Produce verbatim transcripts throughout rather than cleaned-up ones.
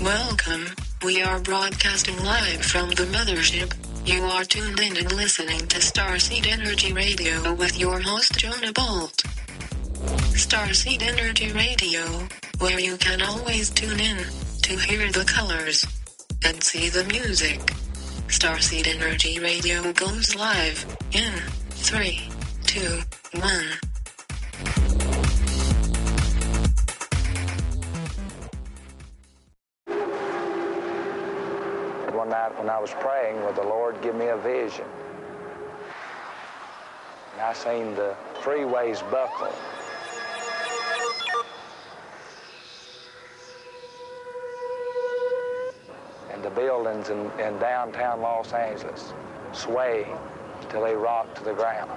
Welcome. We are broadcasting live from the mothership. You are tuned in and listening to Starseed Energy Radio with your host Jonah Bolt. Starseed Energy Radio, where you can always tune in to hear the colors and see the music. Starseed Energy Radio goes live in three, two, one. One night when I was praying, would the Lord give me a vision. And I seen the freeways buckle. And the buildings in, in downtown Los Angeles sway till they rock to the ground.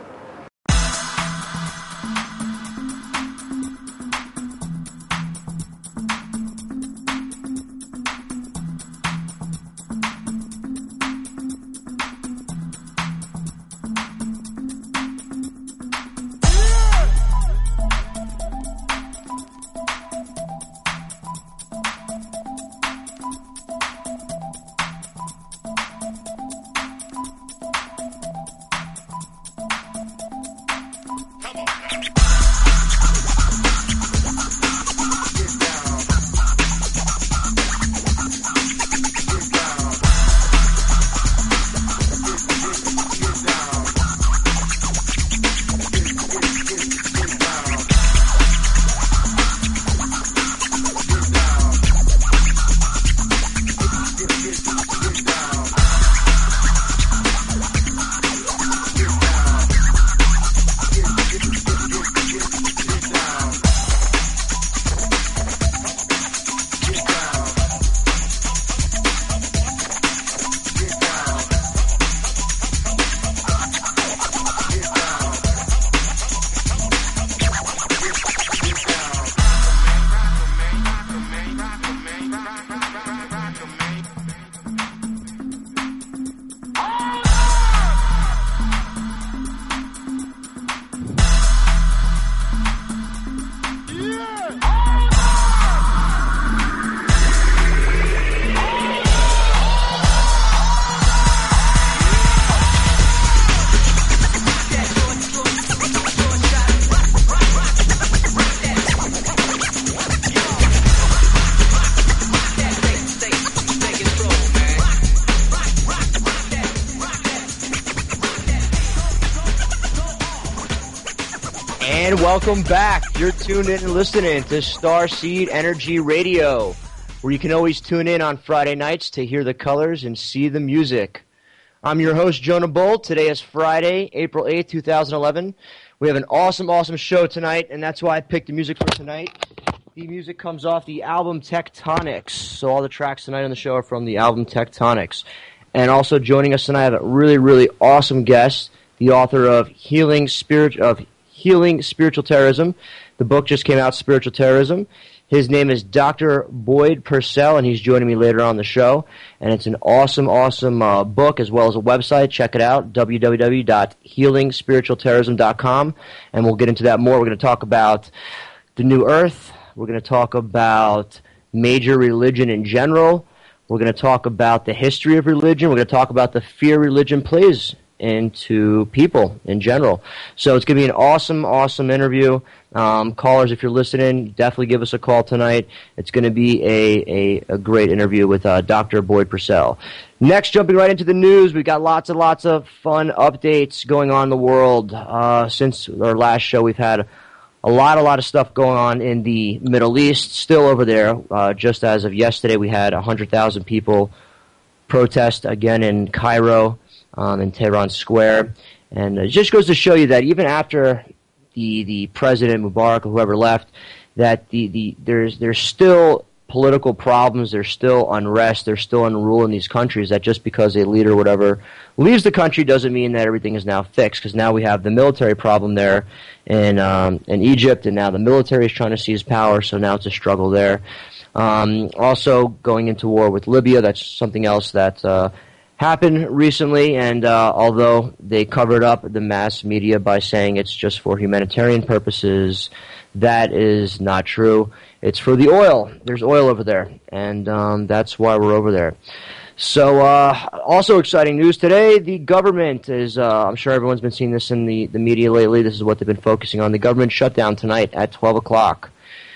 Welcome back. You're tuned in and listening to Starseed Energy Radio, where you can always tune in on Friday nights to hear the colors and see the music. I'm your host, Jonah Bolt. Today is Friday, April eighth, twenty eleven. We have an awesome, awesome show tonight, and that's why I picked the music for tonight. The music comes off the album Tectonics. So all the tracks tonight on the show are from the album Tectonics. And also joining us tonight, I have a really, really awesome guest, the author of Healing Spirit of Healing Spiritual Terrorism. The book just came out, Spiritual Terrorism. His name is Doctor Boyd Purcell, and he's joining me later on the show. And it's an awesome, awesome uh, book, as well as a website. Check it out, w w w dot healing spiritual terrorism dot com. And we'll get into that more. We're going to talk about the New Earth. We're going to talk about major religion in general. We're going to talk about the history of religion. We're going to talk about the fear religion plays into people in general. So it's going to be an awesome, awesome interview. Um, callers, if you're listening, definitely give us a call tonight. It's going to be a, a, a great interview with uh, Doctor Boyd Purcell. Next, jumping right into the news, we've got lots and lots of fun updates going on in the world. Uh, since our last show, we've had a lot, a lot of stuff going on in the Middle East, still over there. Uh, just as of yesterday, we had one hundred thousand people protest again in Cairo. Um, in Tehran Square, and it just goes to show you that even after the the president Mubarak or whoever left, that the, the there's there's still political problems, there's still unrest, there's still unrule in these countries. That just because a leader or whatever leaves the country doesn't mean that everything is now fixed. Because now we have the military problem there in um, in Egypt, and now the military is trying to seize power. So now it's a struggle there. Um, also going into war with Libya. That's something else that. Uh, happened recently, and uh, although they covered up the mass media by saying it's just for humanitarian purposes, that is not true. It's for the oil. There's oil over there, and um, that's why we're over there. So, uh, also exciting news today, the government is, uh, I'm sure everyone's been seeing this in the, the media lately, this is what they've been focusing on, the government shutdown tonight at twelve o'clock.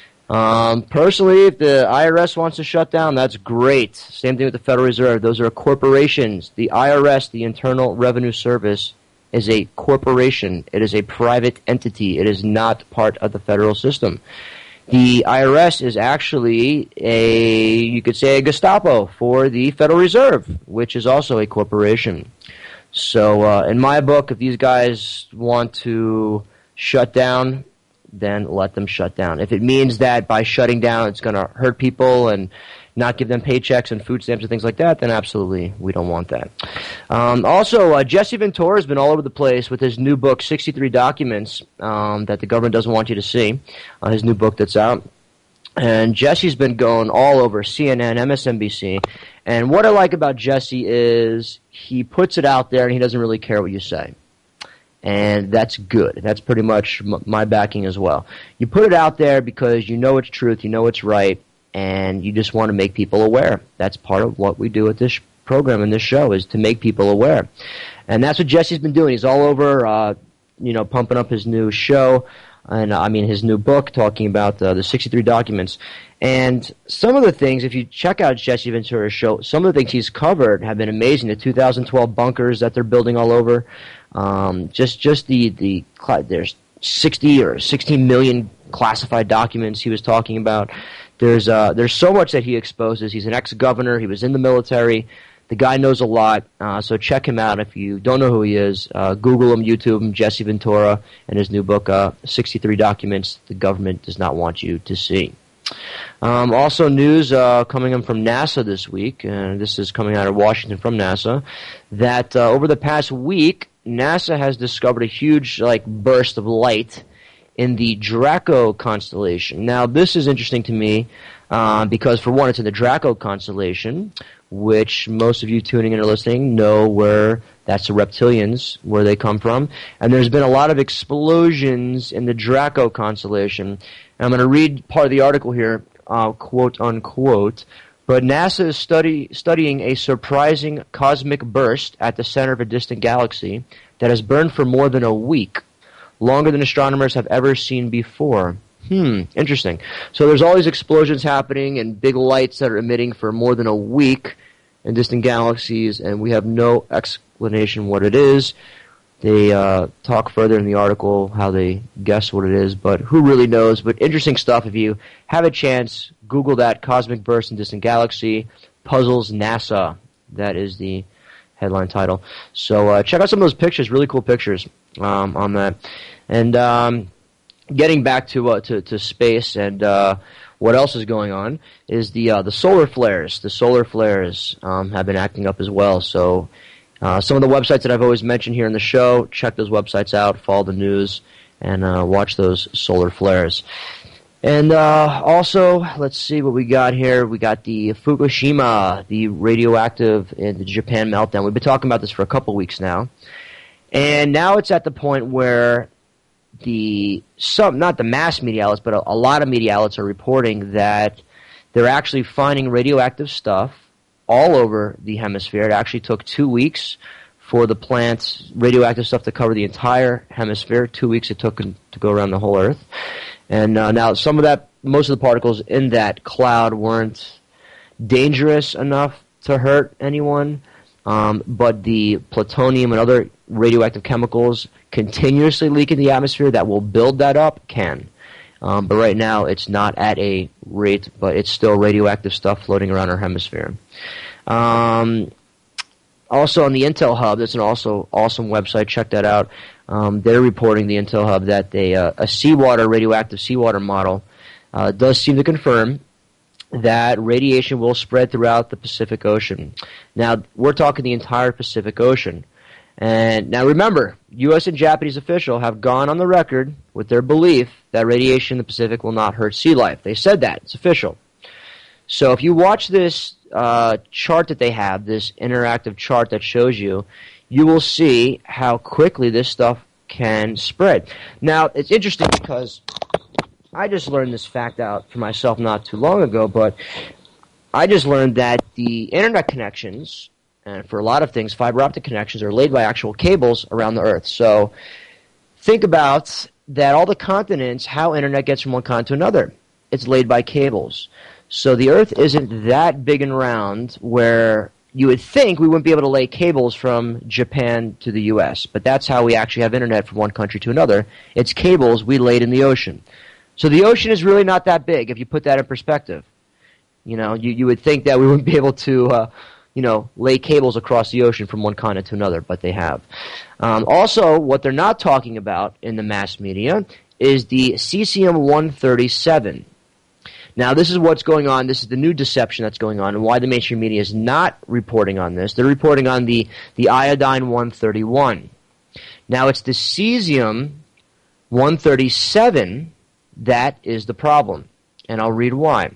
Um, personally, if the I R S wants to shut down, that's great. Same thing with the Federal Reserve. Those are corporations. The I R S, the Internal Revenue Service, is a corporation. It is a private entity. It is not part of the federal system. The I R S is actually a, you could say, a Gestapo for the Federal Reserve, which is also a corporation. So, uh, in my book, if these guys want to shut down, then let them shut down. If it means that by shutting down it's going to hurt people and not give them paychecks and food stamps and things like that, then absolutely we don't want that. Um, also, uh, Jesse Ventura has been all over the place with his new book, sixty-three Documents, um, that the government doesn't want you to see, uh, his new book that's out. And Jesse's been going all over C N N, M S N B C. And what I like about Jesse is he puts it out there and he doesn't really care what you say. And that's good. That's pretty much m- my backing as well. You put it out there because you know it's truth, you know it's right, and you just want to make people aware. That's part of what we do at this program and this show, is to make people aware. And that's what Jesse's been doing. He's all over, uh, you know, pumping up his new show, and I mean his new book, talking about uh, the sixty-three Documents. And some of the things, if you check out Jesse Ventura's show, some of the things he's covered have been amazing. The two thousand twelve bunkers that they're building all over. Um, just, just the, the, there's sixty or sixteen million classified documents he was talking about. There's, uh, there's so much that he exposes. He's an ex-governor. He was in the military. The guy knows a lot. Uh, so check him out if you don't know who he is. Uh, Google him, YouTube him, Jesse Ventura, and his new book, uh, sixty-three Documents the Government Does Not Want You to See. Um, also news uh, coming in from NASA this week, and this is coming out of Washington from NASA, that uh, over the past week, NASA has discovered a huge like burst of light in the Draco constellation. Now, this is interesting to me uh, because, for one, it's in the Draco constellation, which most of you tuning in or listening know where that's the reptilians, where they come from. And there's been a lot of explosions in the Draco constellation. And I'm going to read part of the article here, uh, quote unquote. But NASA is study, studying a surprising cosmic burst at the center of a distant galaxy that has burned for more than a week, longer than astronomers have ever seen before. Hmm, interesting. So there's all these explosions happening and big lights that are emitting for more than a week in distant galaxies, and we have no explanation what it is. They uh, talk further in the article how they guess what it is, but who really knows? But interesting stuff. If you have a chance, Google that, Cosmic Burst in Distant Galaxy, Puzzles NASA. That is the headline title. So uh, check out some of those pictures, really cool pictures um, on that. And um, getting back to, uh, to to space and uh, what else is going on is the uh, the solar flares. The solar flares um, have been acting up as well. So uh, some of the websites that I've always mentioned here in the show, check those websites out, follow the news, and uh, watch those solar flares. And uh, also, let's see what we got here. We got the Fukushima, the radioactive in the Japan meltdown. We've been talking about this for a couple weeks now. And now it's at the point where the, some, not the mass media outlets, but a, a lot of media outlets are reporting that they're actually finding radioactive stuff all over the hemisphere. It actually took two weeks for the plant's radioactive stuff to cover the entire hemisphere. Two weeks it took to go around the whole Earth. And uh, now some of that, most of the particles in that cloud weren't dangerous enough to hurt anyone, um, but the plutonium and other radioactive chemicals continuously leak in the atmosphere that will build that up can. Um, but right now it's not at a rate, but it's still radioactive stuff floating around our hemisphere. Um, also on the Intel Hub, that's an also awesome website, check that out. Um, they're reporting, the Intel Hub, that they, uh, a seawater, radioactive seawater model uh, does seem to confirm that radiation will spread throughout the Pacific Ocean. Now, we're talking the entire Pacific Ocean. And now remember, U S and Japanese officials have gone on the record with their belief that radiation in the Pacific will not hurt sea life. They said that. It's official. So if you watch this uh, chart that they have, this interactive chart that shows you, you will see how quickly this stuff can spread. Now, it's interesting because I just learned this fact out for myself not too long ago, but I just learned that the internet connections, and for a lot of things, fiber optic connections, are laid by actual cables around the Earth. So think about that all the continents, how internet gets from one continent to another. It's laid by cables. So the Earth isn't that big and round where you would think we wouldn't be able to lay cables from Japan to the U S, but that's how we actually have internet from one country to another. It's cables we laid in the ocean. So the ocean is really not that big if you put that in perspective. You know, you, you would think that we wouldn't be able to, uh, you know, lay cables across the ocean from one continent to another, but they have. Um, also, what they're not talking about in the mass media is the cesium one thirty-seven. Now, this is what's going on. This is the new deception that's going on, and why the mainstream media is not reporting on this. They're reporting on the, the iodine one thirty-one. Now, it's the cesium one thirty-seven that is the problem, and I'll read why.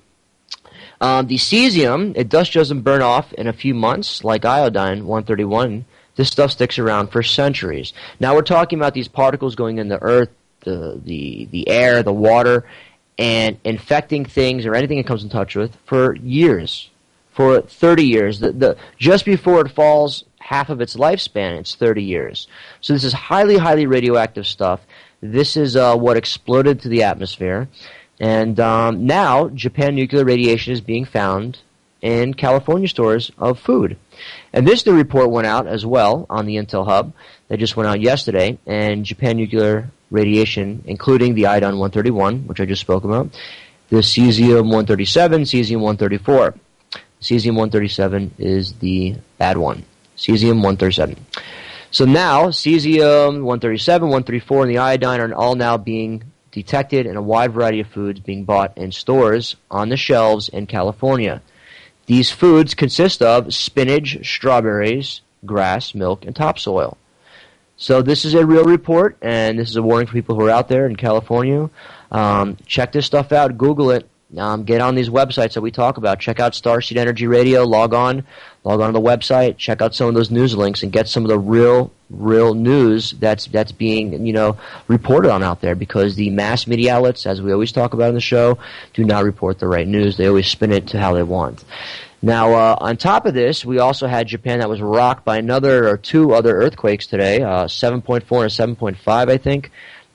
Um, the cesium, it just doesn't burn off in a few months like iodine one thirty-one. This stuff sticks around for centuries. Now, we're talking about these particles going in the earth, the the, the air, the water, and infecting things or anything it comes in touch with for years, for thirty years. The, the, just before it falls half of its lifespan, it's thirty years. So this is highly, highly radioactive stuff. This is uh, what exploded to the atmosphere. And um, now Japan nuclear radiation is being found in California stores of food. And this new report went out as well on the Intel Hub. That just went out yesterday. And Japan nuclear radiation, including the iodine one thirty-one, which I just spoke about, the cesium one thirty-seven, cesium one thirty-four. Cesium one thirty-seven is the bad one. Cesium one thirty-seven. So now, cesium one thirty-seven, one thirty-four, and the iodine are all now being detected in a wide variety of foods being bought in stores on the shelves in California. These foods consist of spinach, strawberries, grass, milk, and topsoil. So this is a real report, and this is a warning for people who are out there in California. Um, check this stuff out. Google it. Um, get on these websites that we talk about. Check out Starseed Energy Radio. Log on. Log on to the website. Check out some of those news links and get some of the real, real news that's that's being, you know, reported on out there, because the mass media outlets, as we always talk about in the show, do not report the right news. They always spin it to how they want. Now, uh, on top of this, we also had Japan that was rocked by another or two other earthquakes today, uh, seven point four and seven point five, I think.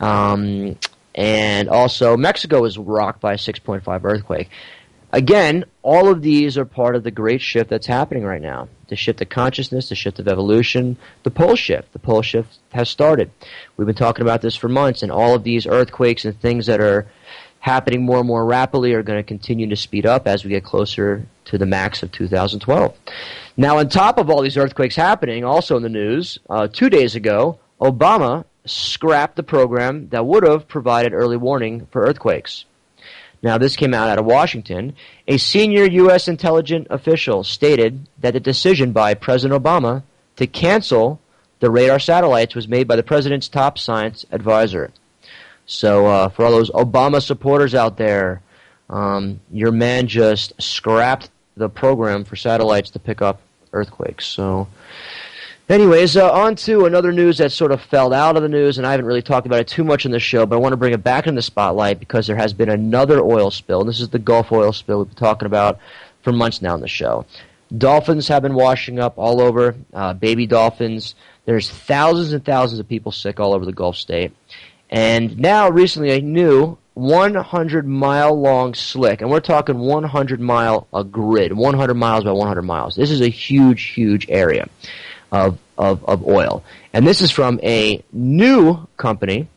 Um, and also Mexico was rocked by a six point five earthquake. Again, all of these are part of the great shift that's happening right now. The shift of consciousness, the shift of evolution, the pole shift. The pole shift has started. We've been talking about this for months, and all of these earthquakes and things that are happening more and more rapidly are going to continue to speed up as we get closer to the max of two thousand twelve. Now, on top of all these earthquakes happening, also in the news, uh, two days ago, Obama scrapped the program that would have provided early warning for earthquakes. Now, this came out out of Washington. A senior U S intelligence official stated that the decision by President Obama to cancel the radar satellites was made by the president's top science advisor. So uh, for all those Obama supporters out there, um, your man just scrapped the program for satellites to pick up earthquakes. So anyways, uh, on to another news that sort of fell out of the news, and I haven't really talked about it too much in the show, but I want to bring it back in the spotlight because there has been another oil spill. This is the Gulf oil spill we've been talking about for months now in the show. Dolphins have been washing up all over, uh, baby dolphins. There's thousands and thousands of people sick all over the Gulf state. And now, recently, a new one hundred mile long slick, and we're talking one hundred mile a grid, one hundred miles by one hundred miles. This is a huge, huge area of of, of oil. And this is from a new company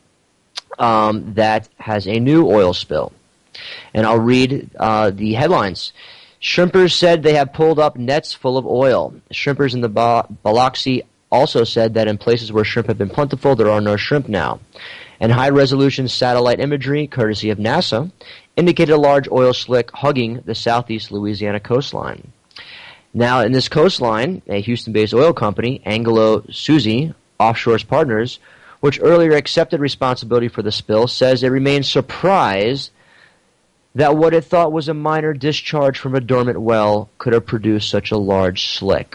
um, that has a new oil spill. And I'll read uh, the headlines. Shrimpers said they have pulled up nets full of oil. Shrimpers in the ba- Biloxi also said that in places where shrimp have been plentiful, there are no shrimp now. And high-resolution satellite imagery, courtesy of NASA, indicated a large oil slick hugging the southeast Louisiana coastline. Now, in this coastline, a Houston-based oil company, Anglo Suzy Offshore Partners, which earlier accepted responsibility for the spill, says it remains surprised that what it thought was a minor discharge from a dormant well could have produced such a large slick.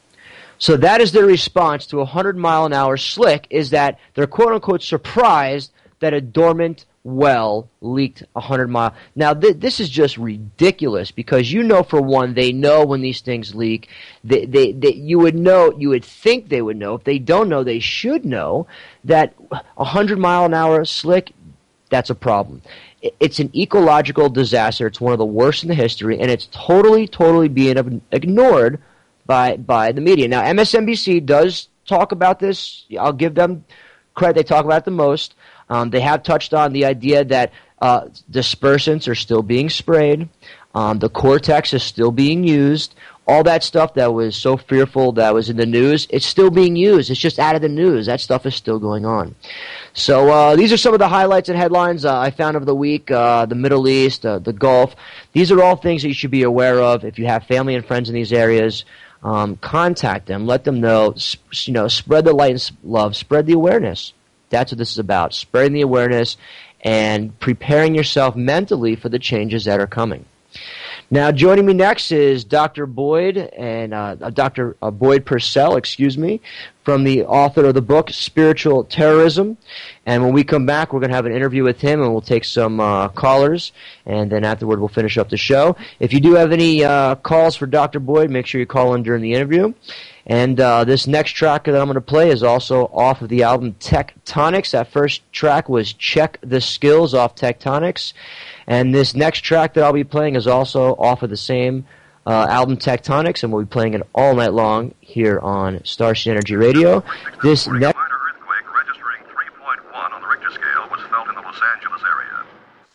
So that is their response to a one hundred mile an hour slick, is that they're quote-unquote surprised that a dormant well leaked one hundred mile. Now, th- this is just ridiculous because you know, for one, they know when these things leak. They, they, they, you would know, you would think they would know. If they don't know, they should know that one hundred mile an hour slick, that's a problem. It's an ecological disaster. It's one of the worst in the history, and it's totally, totally being ignored by by the media. Now, M S N B C does talk about this. I'll give them credit. They talk about it the most. Um, they have touched on the idea that uh, dispersants are still being sprayed. Um, the Cortex is still being used. All that stuff that was so fearful that was in the news, it's still being used. It's just out of the news. That stuff is still going on. So uh, these are some of the highlights and headlines uh, I found over the week. Uh, the Middle East, uh, the Gulf. These are all things that you should be aware of. If you have family and friends in these areas, um, contact them. Let them know. Sp- you know, spread the light and love. Spread the awareness. That's what this is about, spreading the awareness and preparing yourself mentally for the changes that are coming. Now, joining me next is Doctor Boyd, and uh, Doctor Uh, Boyd Purcell, excuse me, from the author of the book, Spiritual Terrorism. And when we come back, we're going to have an interview with him, and we'll take some uh, callers, and then afterward we'll finish up the show. If you do have any uh, calls for Doctor Boyd, make sure you call in during the interview. And uh, this next track that I'm going to play is also off of the album Tectonics. That first track was Check the Skills off Tectonics. And this next track that I'll be playing is also off of the same uh, album Tectonics, and we'll be playing it all night long here on Starseed Energy Radio. This next minor earthquake registering three point one on the Richter scale was felt in the Los Angeles area.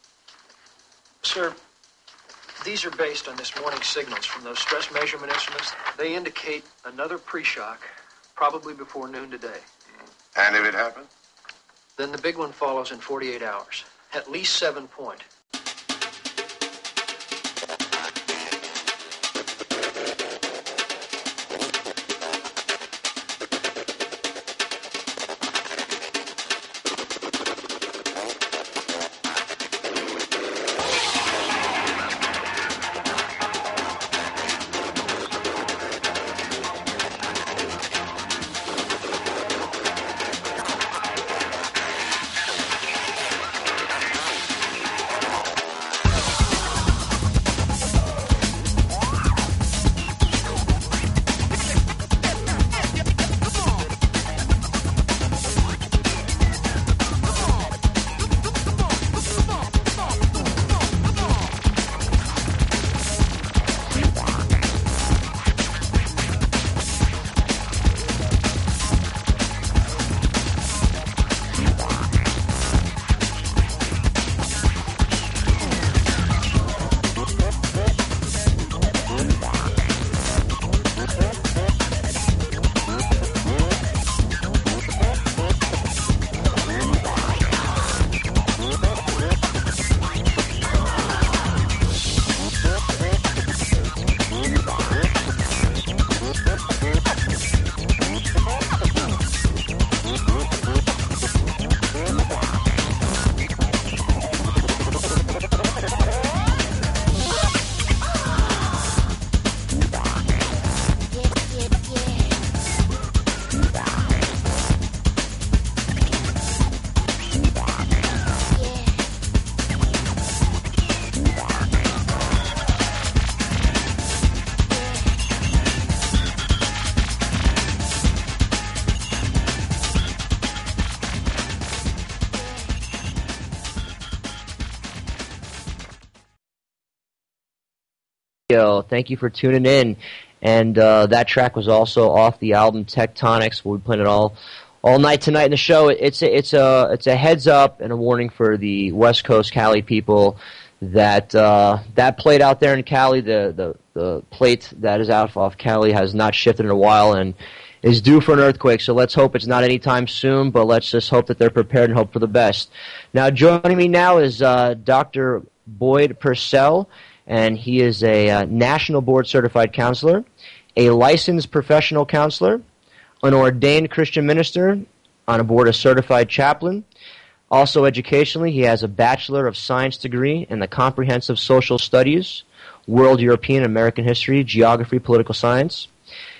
Sir, these are based on this morning's signals from those stress measurement instruments. They indicate another pre-shock, probably before noon today. And if it happened? Then the big one follows in forty-eight hours. At least seven point. Thank you for tuning in. And uh, that track was also off the album Tectonics. We'll be playing it all all night tonight in the show. It's a, it's a it's a heads up and a warning for the West Coast Cali people that uh, that plate out there in Cali, the, the the plate that is out off Cali has not shifted in a while and is due for an earthquake. So let's hope it's not anytime soon, but let's just hope that they're prepared and hope for the best. Now, joining me now is uh, Doctor Boyd Purcell. And he is a uh, national board certified counselor, a licensed professional counselor, an ordained Christian minister, on a board a certified chaplain. Also educationally, he has a Bachelor of Science degree in the Comprehensive Social Studies, World, European, American History, Geography, Political Science.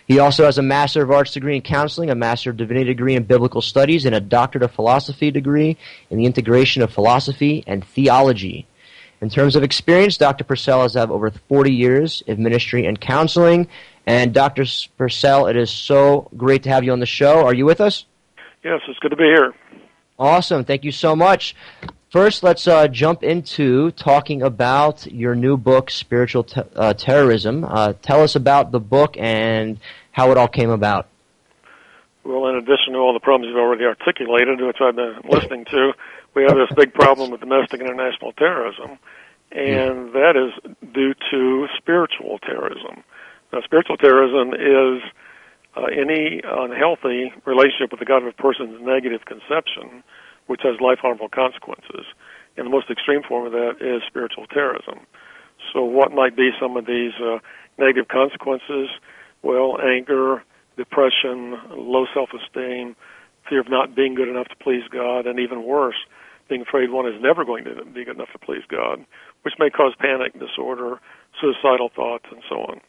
He also has a Master of Arts degree in counseling, a Master of Divinity degree in biblical studies, and a Doctorate of Philosophy degree in the integration of philosophy and theology. In terms of experience, Doctor Purcell has had over forty years of ministry and counseling. And Doctor Purcell, it is so great to have you on the show. Are you with us? Yes, it's good to be here. Awesome. Thank you so much. First, let's uh, jump into talking about your new book, Spiritual Te- uh, Terrorism. Uh, tell us about the book and how it all came about. Well, in addition to all the problems you've already articulated, which I've been listening to, we have this big problem with domestic international terrorism, and that is due to spiritual terrorism. Now, spiritual terrorism is uh, any unhealthy relationship with the God of a person's negative conception, which has life-harmful consequences. And the most extreme form of that is spiritual terrorism. So what might be some of these uh, negative consequences? Well, anger, depression, low self-esteem, fear of not being good enough to please God, and even worse, being afraid one is never going to be good enough to please God, which may cause panic disorder, suicidal thoughts, and so on.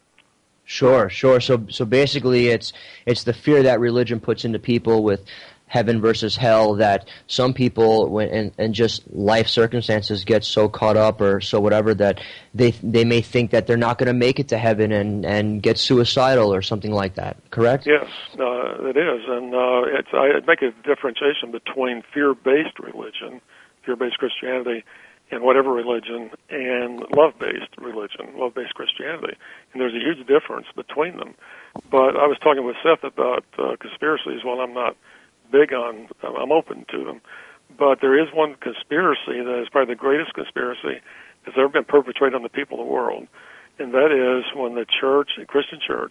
Sure, sure. So, so basically, it's it's the fear that religion puts into people with heaven versus hell, that some people, when and, and just life circumstances get so caught up or so whatever that they they may think that they're not going to make it to heaven and, and get suicidal or something like that. Correct? Yes, uh, it is, and uh, it's I make a differentiation between fear-based religion, fear-based Christianity, and whatever religion, and love-based religion, love-based Christianity. And there's a huge difference between them. But I was talking with Seth about uh, conspiracies. While I'm not big on, I'm open to them. But there is one conspiracy that is probably the greatest conspiracy that's ever been perpetrated on the people of the world. And that is when the church, the Christian church,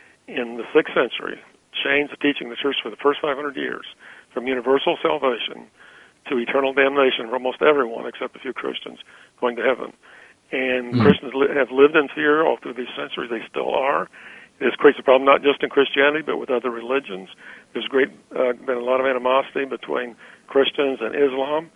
in the sixth century, changed the teaching of the church for the first five hundred years from universal salvation to eternal damnation for almost everyone except a few Christians going to heaven. And mm-hmm. Christians li- have lived in fear all through these centuries. They still are. This creates a problem not just in Christianity, but with other religions. There's great uh, been a lot of animosity between Christians and Islam,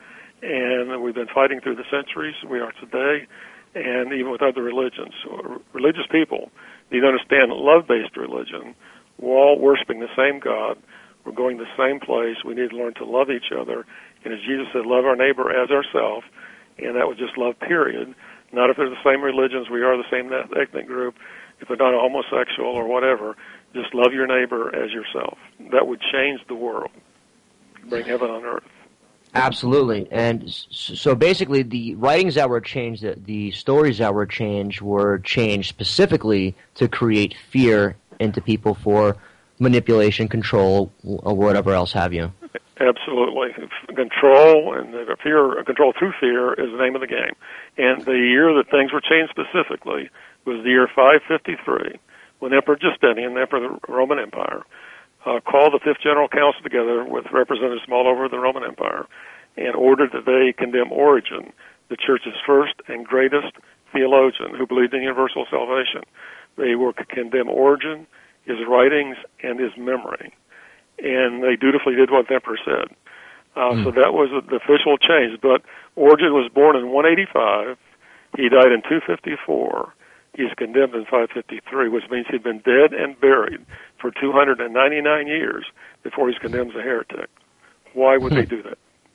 and we've been fighting through the centuries. We are today, and even with other religions. So religious people need to understand love-based religion. We're all worshiping the same God. We're going the same place. We need to learn to love each other. And as Jesus said, love our neighbor as ourselves, and that was just love, period. Not if they're the same religions, we are the same ethnic group, if they're not a homosexual or whatever, just love your neighbor as yourself. That would change the world, bring heaven on earth. Absolutely. And so basically the writings that were changed, the, the stories that were changed were changed specifically to create fear into people for manipulation, control, or whatever else have you. Absolutely. Control and the fear, control through fear is the name of the game. And the year that things were changed specifically was the year five fifty-three, when Emperor Justinian, the Emperor of the Roman Empire, uh, called the Fifth General Council together with representatives from all over the Roman Empire and ordered that they condemn Origen, the Church's first and greatest theologian who believed in universal salvation. They were to condemn Origen, his writings, and his memory. And they dutifully did what the Emperor said. Uh, mm. So that was the official change. But Origen was born in one eighty-five. He died in two fifty-four. He's condemned in five fifty-three, which means he'd been dead and buried for two hundred ninety-nine years before he's condemned as a heretic. Why would they do that?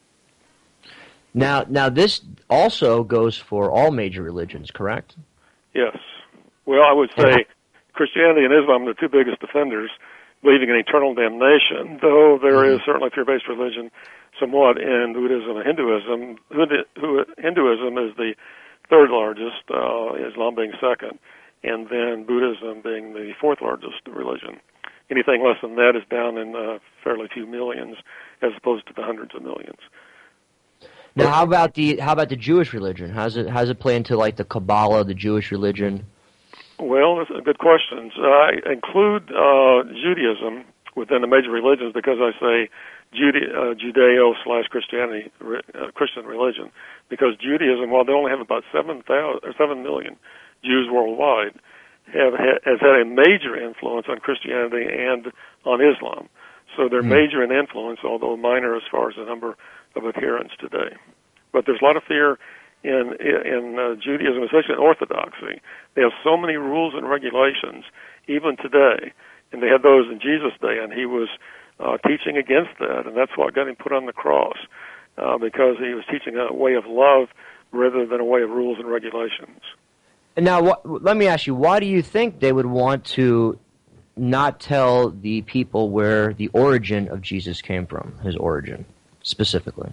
Now, now this also goes for all major religions, correct? Yes. Well, I would say Christianity and Islam are the two biggest offenders, believing in eternal damnation, though there mm-hmm. is certainly fear-based religion somewhat in Buddhism and Hinduism. Hinduism is the third largest, uh, Islam being second, and then Buddhism being the fourth largest religion. Anything less than that is down in uh, fairly few millions, as opposed to the hundreds of millions. Now, how about the how about the Jewish religion? How's it how's it play into like the Kabbalah, the Jewish religion? Well, that's a good question. So I include uh, Judaism within the major religions because I say Jude- uh, Judeo slash Christianity, uh, Christian religion, because Judaism, while they only have about seven thousand or seven million Jews worldwide, have ha- has had a major influence on Christianity and on Islam. So they're mm. major in influence, although minor as far as the number of adherents today. But there's a lot of fear in in uh, Judaism, especially in Orthodoxy. They have so many rules and regulations, even today. And they had those in Jesus' day, and he was uh, teaching against that, and that's what got him put on the cross, uh, because he was teaching a way of love rather than a way of rules and regulations. And now, what, let me ask you, why do you think they would want to not tell the people where the origin of Jesus came from, his origin, specifically?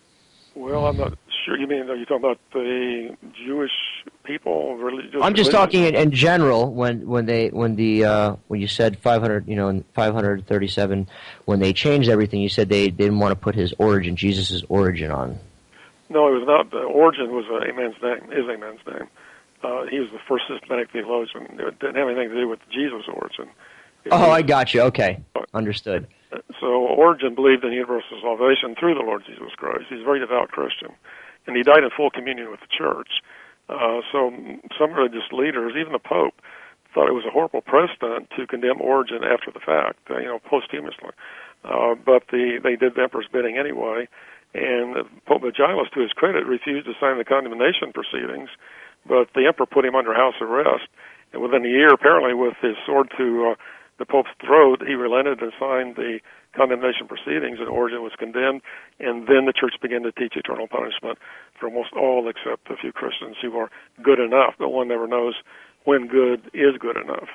Well, I'm not sure. You mean, are you talking about the Jewish people? Religious I'm just religion? talking in, in general. When when they when the uh, when you said five hundred, you know, in five hundred thirty-seven, when they changed everything, you said they didn't want to put his origin, Jesus' origin, on. No, it was not. The origin was a man's name. Is a man's name. Uh, he was the first systematic theologian. It didn't have anything to do with Jesus' origin. It oh, was, I got you. Okay, understood. So Origen believed in universal salvation through the Lord Jesus Christ. He's a very devout Christian, and he died in full communion with the church. Uh, so some religious leaders, even the Pope, thought it was a horrible precedent to condemn Origen after the fact, uh, you know, posthumously. Uh, but the, they did the emperor's bidding anyway, and Pope Magillus, to his credit, refused to sign the condemnation proceedings, but the emperor put him under house arrest, and within a year, apparently, with his sword to uh, the Pope's throat, he relented and signed the condemnation proceedings, and Origen was condemned, and then the church began to teach eternal punishment for almost all except a few Christians who are good enough, but one never knows when good is good enough.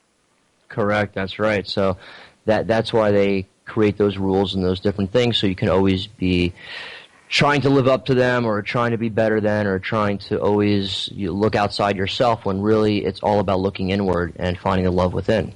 Correct, that's right. So that that's why they create those rules and those different things, so you can always be trying to live up to them, or trying to be better than, or trying to always you look outside yourself, when really it's all about looking inward and finding the love within.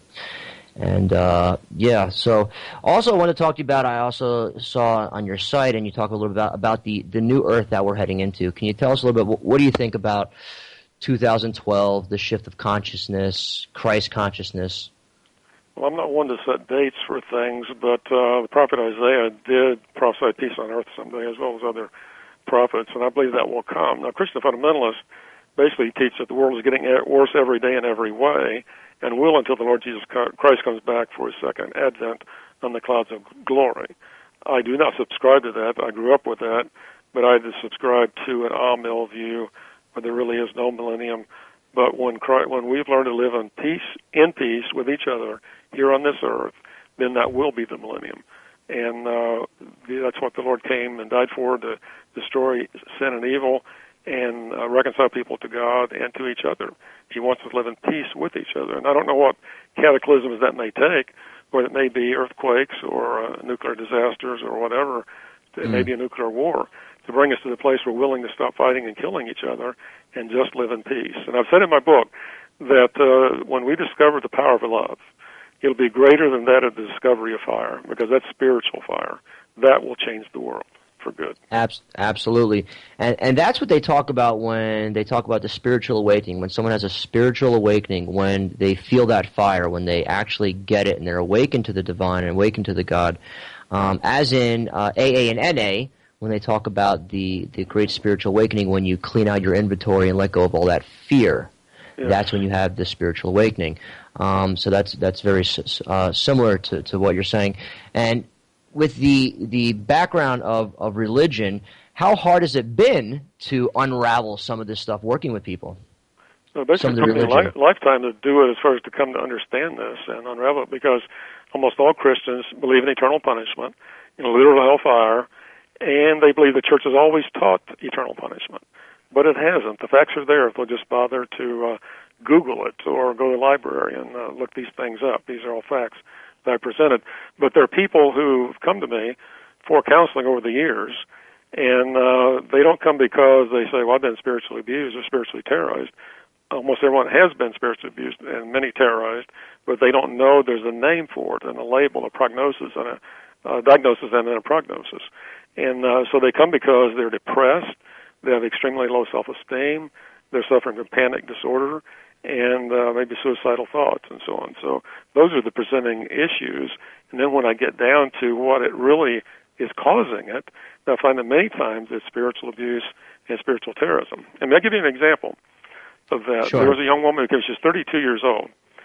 And, uh, yeah, so also I want to talk to you about, I also saw on your site, and you talk a little bit about, about the, the new earth that we're heading into. Can you tell us a little bit, what, what do you think about two thousand twelve, the shift of consciousness, Christ consciousness? Well, I'm not one to set dates for things, but uh, the prophet Isaiah did prophesy peace on earth someday, as well as other prophets, and I believe that will come. Now, Christian fundamentalists basically teach that the world is getting worse every day in every way, and will until the Lord Jesus Christ comes back for his second advent on the clouds of glory. I do not subscribe to that. I grew up with that, but I subscribe to an ah-mill view where there really is no millennium. But when Christ, when we've learned to live in peace, in peace with each other here on this earth, then that will be the millennium. And uh, that's what the Lord came and died for, to destroy sin and evil and uh, reconcile people to God and to each other. He wants us to live in peace with each other. And I don't know what cataclysms that may take, whether it may be earthquakes or uh, nuclear disasters or whatever. It mm. may be a nuclear war, to bring us to the place we're willing to stop fighting and killing each other and just live in peace. And I've said in my book that uh, when we discover the power of love, it'll be greater than that of the discovery of fire, because that's spiritual fire. That will change the world for good. Abs- absolutely. And and that's what they talk about when they talk about the spiritual awakening, when someone has a spiritual awakening, when they feel that fire, when they actually get it and they're awakened to the divine and awakened to the God. Um, as in uh, A A and N A, when they talk about the, the great spiritual awakening, when you clean out your inventory and let go of all that fear, yeah. That's when you have the spiritual awakening. Um, so that's that's very uh, similar to, to what you're saying. And with the the background of, of religion, how hard has it been to unravel some of this stuff working with people? Well, basically, it took me a li- lifetime to do it, as far as to come to understand this and unravel it, because almost all Christians believe in eternal punishment, in literal hellfire, and they believe the church has always taught eternal punishment. But it hasn't. The facts are there if they'll just bother to uh, Google it or go to the library and uh, look these things up. These are all facts that I presented. But there are people who've come to me for counseling over the years, and uh, they don't come because they say, well, I've been spiritually abused or spiritually terrorized. Almost everyone has been spiritually abused and many terrorized, but they don't know there's a name for it and a label, a prognosis, and a, a diagnosis and then a prognosis. And uh, so they come because they're depressed, they have extremely low self-esteem, they're suffering from panic disorder, and uh, maybe suicidal thoughts and so on. So those are the presenting issues. And then when I get down to what it really is causing it, I find that many times it's spiritual abuse and spiritual terrorism. And I'll give you an example of that. Sure. There was a young woman who was thirty-two years old,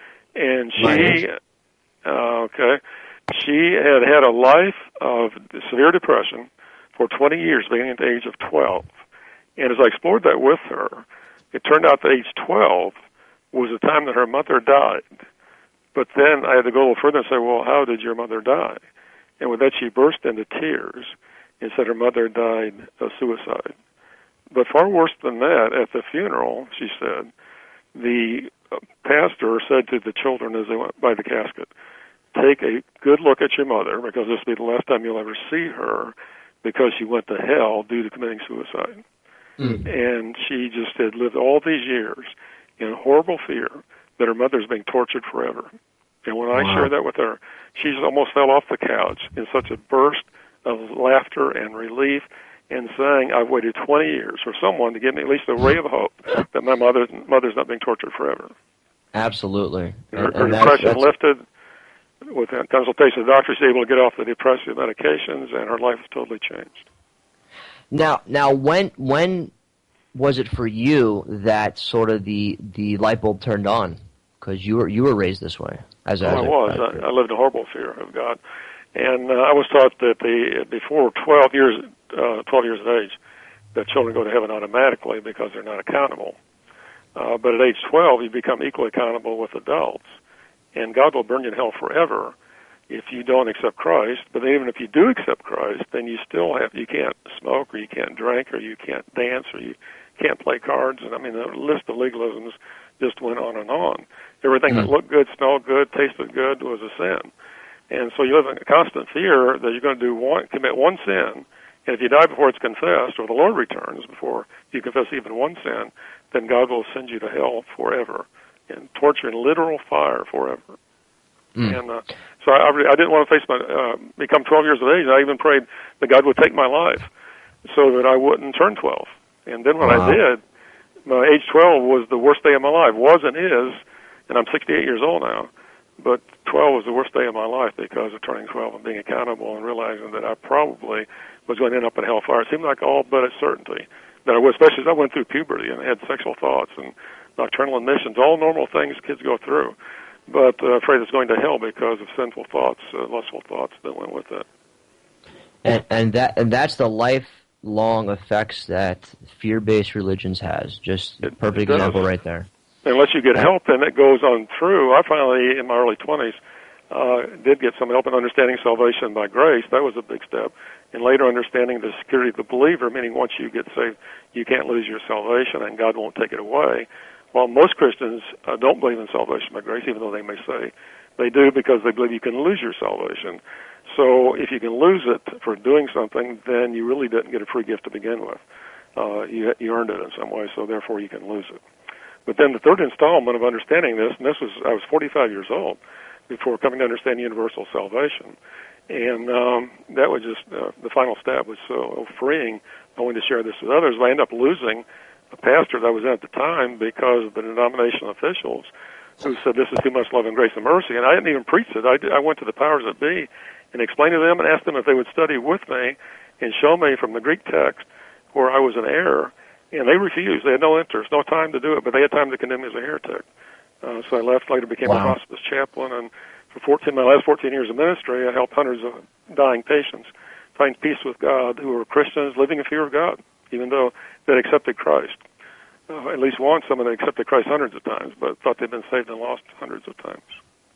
and she, uh, okay, she had had a life of severe depression for twenty years, beginning at the age of twelve. And as I explored that with her, it turned out that age twelve was the time that her mother died. But then I had to go a little further and say, well, how did your mother die? And with that, she burst into tears and said her mother died of suicide. But far worse than that, at the funeral, she said, the pastor said to the children as they went by the casket, take a good look at your mother, because this will be the last time you'll ever see her, because she went to hell due to committing suicide. Mm. And she just had lived all these years in horrible fear that her mother's being tortured forever. And when I wow. shared that with her, she almost fell off the couch in such a burst of laughter and relief, and saying, I've waited twenty years for someone to give me at least a ray of hope that my mother, mother's not being tortured forever. Absolutely. And her, and, her and depression that's, that's... lifted. With a consultation with the doctor, she's able to get off the depressive medications, and her life has totally changed. Now, now, when when was it for you that sort of the, the light bulb turned on? Because you were you were raised this way. As, oh, as I a, was. as I, I lived in horrible fear of God, and uh, I was taught that the before twelve years uh, twelve years of age, that children go to heaven automatically because they're not accountable. Uh, but at age twelve, you become equally accountable with adults. And God will burn you in hell forever if you don't accept Christ. But even if you do accept Christ, then you still have, you can't smoke, or you can't drink, or you can't dance, or you can't play cards. And I mean, the list of legalisms just went on and on. Everything mm. that looked good, smelled good, tasted good was a sin. And so you live in a constant fear that you're going to do one, commit one sin, and if you die before it's confessed, or the Lord returns before you confess even one sin, then God will send you to hell forever, and torture in literal fire forever. Mm. And uh, so I, I didn't want to face my, uh, become twelve years of age. I even prayed that God would take my life so that I wouldn't turn twelve. And then when wow. I did, my age twelve was the worst day of my life. Was and is, and I'm sixty-eight years old now, but twelve was the worst day of my life because of turning twelve and being accountable and realizing that I probably was going to end up in hellfire. It seemed like all but a certainty that I was, especially as I went through puberty and had sexual thoughts and nocturnal emissions, all normal things kids go through, but uh, afraid it's going to hell because of sinful thoughts, uh, lustful thoughts that went with it. And, and that and that's the lifelong effects that fear-based religions has. Just a perfect example right there. Unless you get help, then it goes on through. I finally, in my early twenties, uh, did get some help in understanding salvation by grace. That was a big step. And later understanding the security of the believer, meaning once you get saved, you can't lose your salvation and God won't take it away. While most Christians uh, don't believe in salvation by grace, even though they may say they do, because they believe you can lose your salvation. So if you can lose it for doing something, then you really didn't get a free gift to begin with. Uh, you, you earned it in some way, so therefore you can lose it. But then the third installment of understanding this, and this was, I was forty-five years old before coming to understand universal salvation. And um, that was just, uh, the final step was so freeing, knowing to share this with others. I ended up losing a pastor that I was in at the time because of the denominational officials who said this is too much love and grace and mercy. And I didn't even preach it. I, did, I went to the powers that be and explained to them and asked them if they would study with me and show me from the Greek text where I was in error. And they refused. They had no interest, no time to do it, but they had time to condemn me as a heretic. Uh, so I left, later became wow. a hospice chaplain, and for fourteen, my last fourteen years of ministry, I helped hundreds of dying patients find peace with God who were Christians living in fear of God, even though they'd accepted Christ. Uh, at least once, some of them accepted Christ hundreds of times, but thought they'd been saved and lost hundreds of times.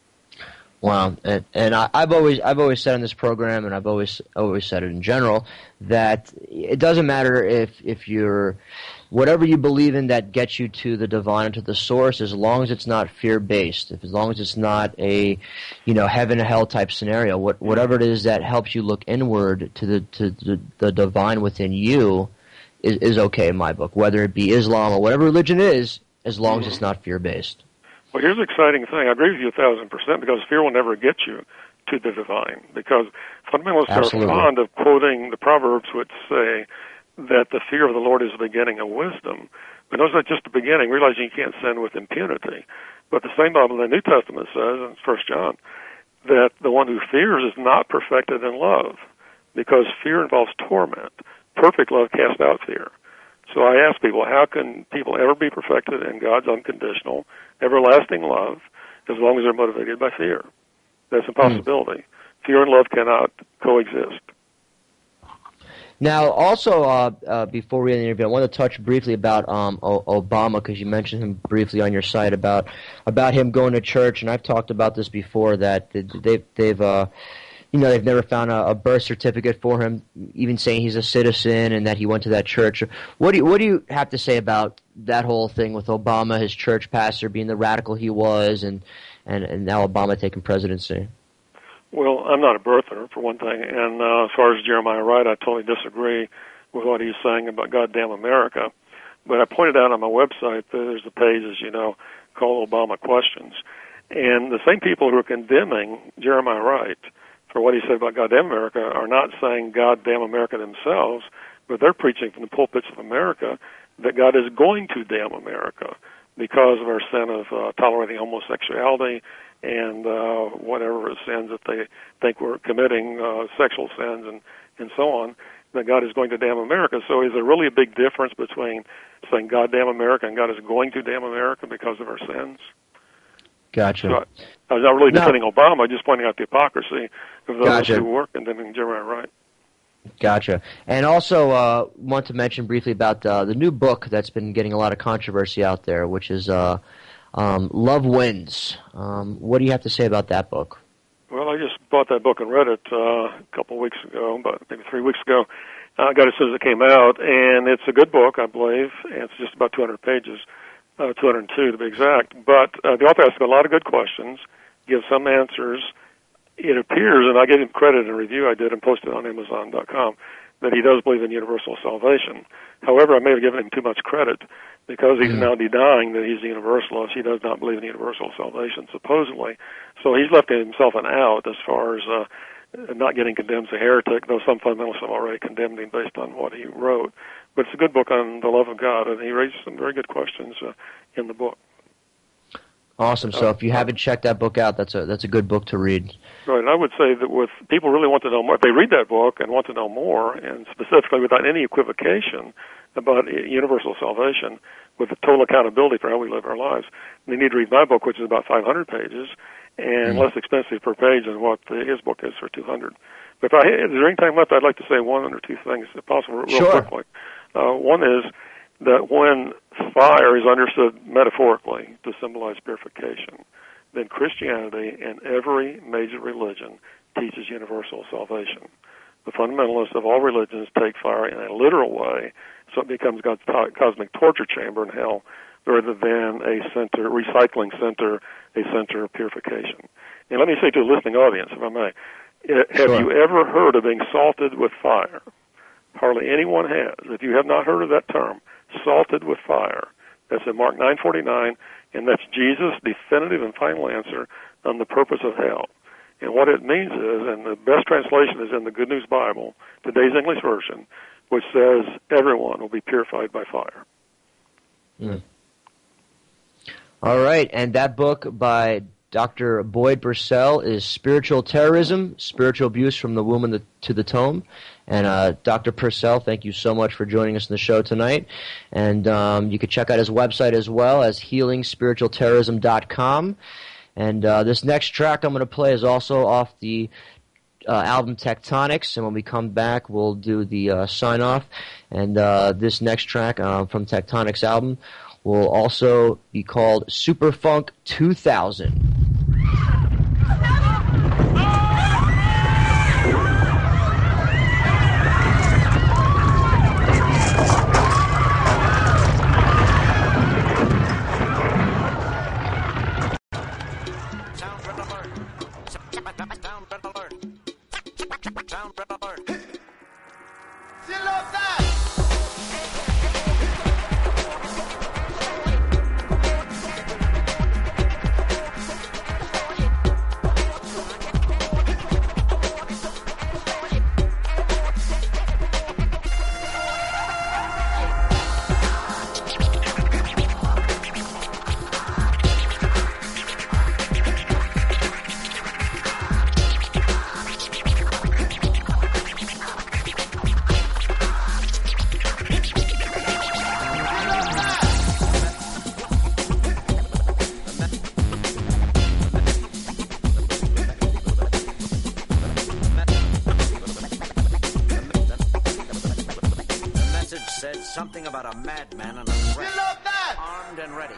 Wow, and, and I, I've always I've always said in this program, and I've always always said it in general, that it doesn't matter if if you're whatever you believe in that gets you to the divine and to the source, as long as it's not fear based, if as long as it's not a you know heaven and hell type scenario, what whatever it is that helps you look inward to the to the, the divine within you is is okay in my book, whether it be Islam or whatever religion it is, as long mm-hmm. as it's not fear based. Well, here's the exciting thing. I agree with you a thousand percent, because fear will never get you to the divine. Because fundamentalists Absolutely. are fond of quoting the Proverbs, which say that the fear of the Lord is the beginning of wisdom. But it's not just the beginning, realizing you can't sin with impunity. But the same Bible in the New Testament says, in First John, that the one who fears is not perfected in love, because fear involves torment. Perfect love casts out fear. So I ask people, how can people ever be perfected in God's unconditional, everlasting love as long as they're motivated by fear? That's a possibility. Mm. Fear and love cannot coexist. Now, also, uh, uh, before we end the interview, I want to touch briefly about um, o- Obama, because you mentioned him briefly on your site about about him going to church, and I've talked about this before, that they've, they've uh, you know, they've never found a, a birth certificate for him, even saying he's a citizen and that he went to that church. What do you, what do you have to say about that whole thing with Obama, his church pastor being the radical he was, and, and, and now Obama taking presidency? Well, I'm not a birther, for one thing, and uh, as far as Jeremiah Wright, I totally disagree with what he's saying about goddamn America. But I pointed out on my website that there's a page, as you know, called Obama Questions. And the same people who are condemning Jeremiah Wright for what he said about goddamn America are not saying goddamn America themselves, but they're preaching from the pulpits of America that God is going to damn America because of our sin of uh, tolerating homosexuality and uh, whatever sins that they think we're committing, uh, sexual sins and, and so on, that God is going to damn America. So is there really a big difference between saying God damn America and God is going to damn America because of our sins? Gotcha. So I, I was not really no. defending Obama, just pointing out the hypocrisy of those Gotcha. who work and then Jeremiah Wright. Gotcha. And also uh, want to mention briefly about uh, the new book that's been getting a lot of controversy out there, which is uh, um, Love Wins. Um, what do you have to say about that book? Well, I just bought that book and read it uh, a couple of weeks ago, about maybe three weeks ago. I uh, got it as soon as it came out, and it's a good book, I believe. And it's just about two hundred pages, uh, two hundred two to be exact. But uh, the author asks a lot of good questions, gives some answers. It appears, and I gave him credit in a review I did and posted on Amazon dot com, that he does believe in universal salvation. However, I may have given him too much credit because he's now denying that he's a universalist. He does not believe in universal salvation, supposedly. So he's left himself an out as far as uh, not getting condemned as a heretic, though some fundamentalists have already condemned him based on what he wrote. But it's a good book on the love of God, and he raises some very good questions uh, in the book. Awesome. So if you haven't checked that book out, that's a that's a good book to read. Right, and I would say that with people really want to know more, if they read that book and want to know more, and specifically without any equivocation about universal salvation, with the total accountability for how we live our lives, they need to read my book, which is about five hundred pages, and mm. less expensive per page than what the, his book is for two hundred. But if I, is there any time left, I'd like to say one or two things, if possible, real sure. quickly. Uh, one is that when fire is understood metaphorically to symbolize purification, then Christianity and every major religion teaches universal salvation. The fundamentalists of all religions take fire in a literal way, so it becomes God's cosmic torture chamber in hell, rather than a center, recycling center, a center of purification. And let me say to the listening audience, if I may, have sure. you ever heard of being salted with fire? Hardly anyone has. If you have not heard of that term, salted with fire, that's in Mark nine forty-nine, and that's Jesus' definitive and final answer on the purpose of hell. And what it means is, and the best translation is in the Good News Bible, today's English version, which says everyone will be purified by fire. Mm. All right, and that book by Doctor Boyd Purcell is Spiritual Terrorism, Spiritual Abuse from the Womb the, to the Tomb. And uh, Doctor Purcell, thank you so much for joining us in the show tonight. And um, you can check out his website as well as healing spiritual terrorism dot com. And uh, this next track I'm going to play is also off the uh, album Tectonics. And when we come back, we'll do the uh, sign-off. And uh, this next track uh, from Tectonics' album will also be called Superfunk two thousand. something about a madman and a threat. You love that? Armed and ready.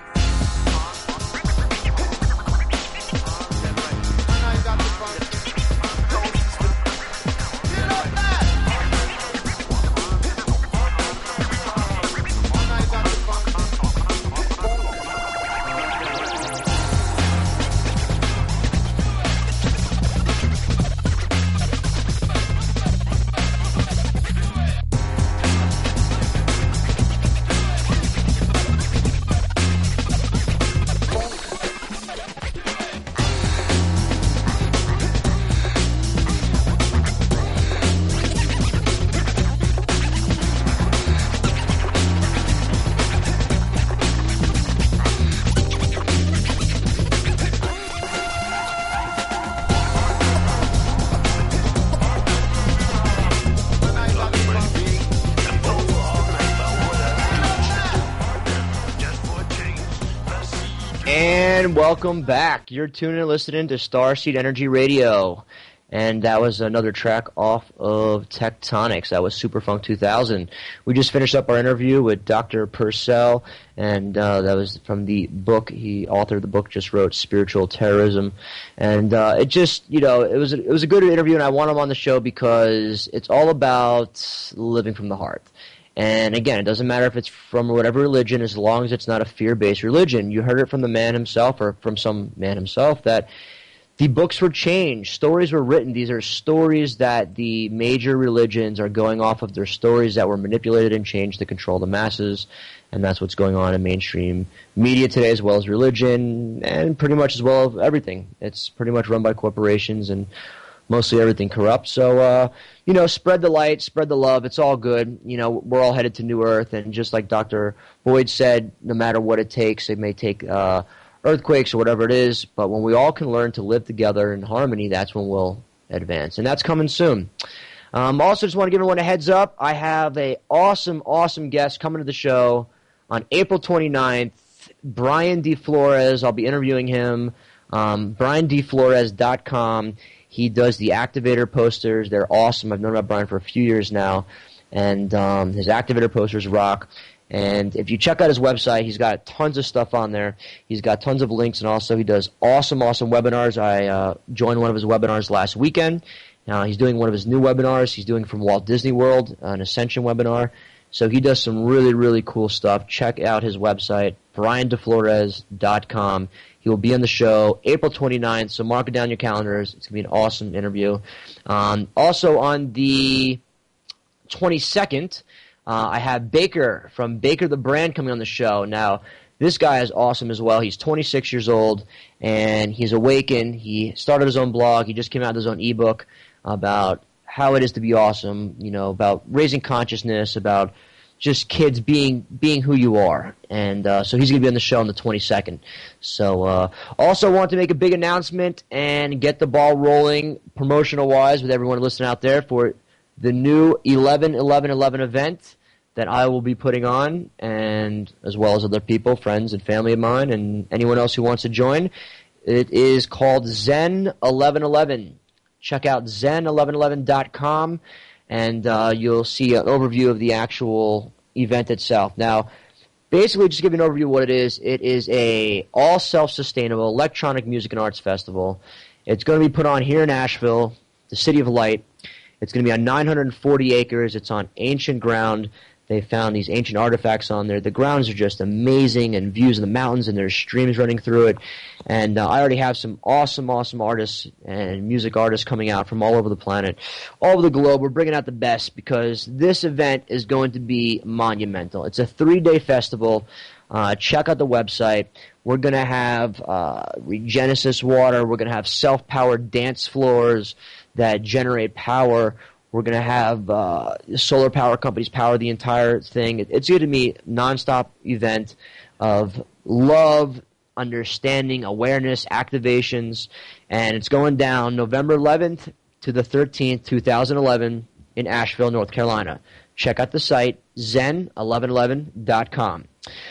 And welcome back. You're tuning and listening to Starseed Energy Radio. And that was another track off of Tectonics. That was Superfunk two thousand. We just finished up our interview with Doctor Purcell, and uh, that was from the book. He authored the book, just wrote Spiritual Terrorism. And uh, it just, you know, it was, a, it was a good interview, and I want him on the show because it's all about living from the heart. And again, it doesn't matter if it's from whatever religion, as long as it's not a fear-based religion. You heard it from the man himself, or from some man himself, that the books were changed. Stories were written. These are stories that the major religions are going off of. Their stories that were manipulated and changed to control the masses. And that's what's going on in mainstream media today, as well as religion, and pretty much as well as everything. It's pretty much run by corporations and mostly everything corrupt. So, uh, you know, spread the light, spread the love. It's all good. You know, we're all headed to New Earth. And just like Doctor Boyd said, no matter what it takes, it may take uh, earthquakes or whatever it is. But when we all can learn to live together in harmony, that's when we'll advance. And that's coming soon. Um, also, just want to give everyone a heads up. I have a awesome, awesome guest coming to the show on April twenty-ninth, Brian D. Flores. I'll be interviewing him. Um, brian d flores dot com. He does the Activator posters. They're awesome. I've known about Brian for a few years now, and um, his Activator posters rock. And if you check out his website, he's got tons of stuff on there. He's got tons of links, and also he does awesome, awesome webinars. I uh, joined one of his webinars last weekend. Now he's doing one of his new webinars. He's doing from Walt Disney World, an Ascension webinar. So he does some really, really cool stuff. Check out his website, brian d flores dot com. He will be on the show April twenty-ninth, so mark it down your calendars. It's going to be an awesome interview. Um, also on the twenty-second, uh, I have Baker from Baker the Brand coming on the show. Now, this guy is awesome as well. He's twenty-six years old, and he's awakened. He started his own blog. He just came out with his own ebook about how it is to be awesome, you know, about raising consciousness, about just kids being being who you are. And uh, so he's going to be on the show on the twenty-second. So uh, also want to make a big announcement and get the ball rolling promotional-wise with everyone listening out there for the new eleven eleven eleven event that I will be putting on, and as well as other people, friends and family of mine, and anyone else who wants to join. It is called Zen eleven eleven. Check out zen eleven eleven dot com, and uh, you'll see an overview of the actual event itself. Now, basically, just to give you an overview of what it is, it is a all self-sustainable electronic music and arts festival. It's going to be put on here in Asheville, the City of Light. It's going to be on nine hundred forty acres. It's on ancient ground. They found these ancient artifacts on there. The grounds are just amazing, and views of the mountains, and there's streams running through it. And uh, I already have some awesome, awesome artists and music artists coming out from all over the planet, all over the globe. We're bringing out the best because this event is going to be monumental. It's a three-day festival. Uh, check out the website. We're going to have uh, Regenesis water. We're going to have self-powered dance floors that generate power. We're going to have uh, solar power companies power the entire thing. It's going to be a nonstop event of love, understanding, awareness, activations, and it's going down November eleventh to the thirteenth, two thousand eleven in Asheville, North Carolina. Check out the site, zen eleven eleven dot com.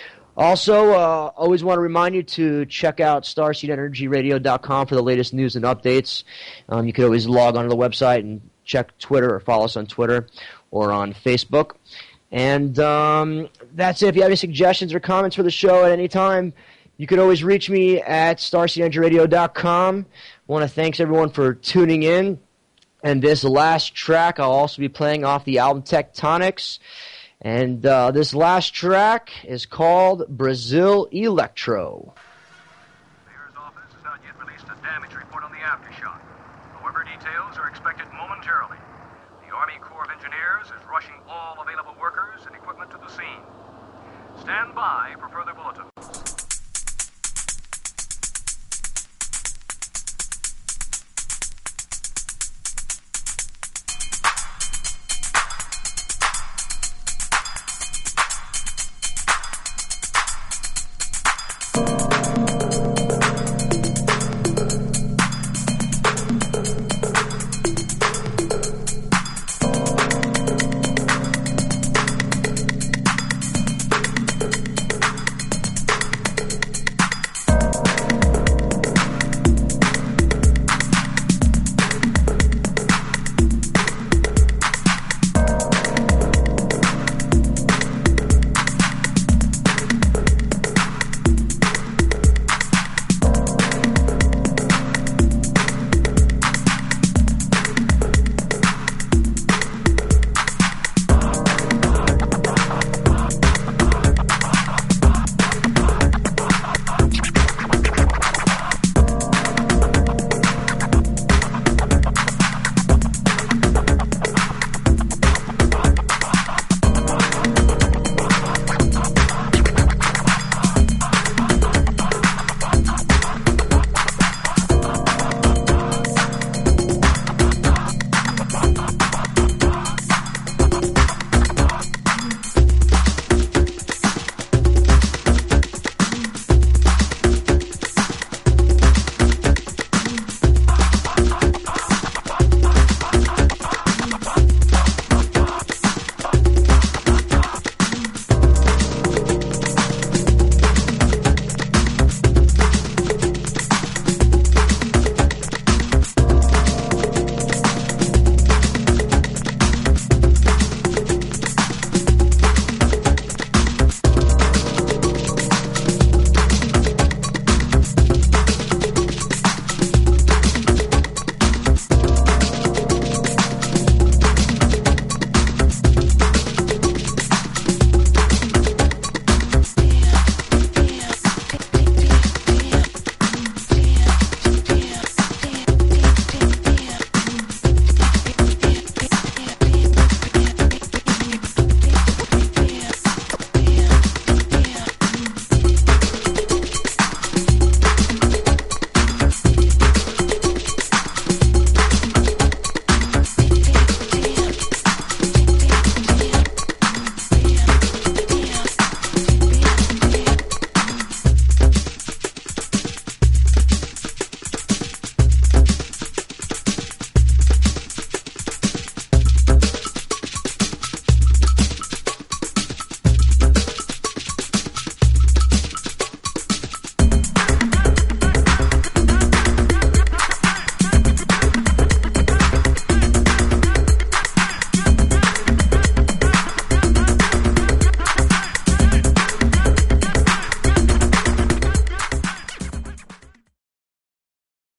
Also, uh, always want to remind you to check out starseed energy radio dot com for the latest news and updates. Um, you can always log onto the website and check Twitter or follow us on Twitter or on Facebook. And um, that's it. If you have any suggestions or comments for the show at any time, you can always reach me at star seed energy radio dot com. I want to thank everyone for tuning in. And this last track, I'll also be playing off the album Tectonics. And uh, this last track is called Brazil Electro. The mayor's office has not yet released a damage report on the aftershock. However, details are expected momentarily. The Army Corps of Engineers is rushing all available workers and equipment to the scene. Stand by for further bulletins.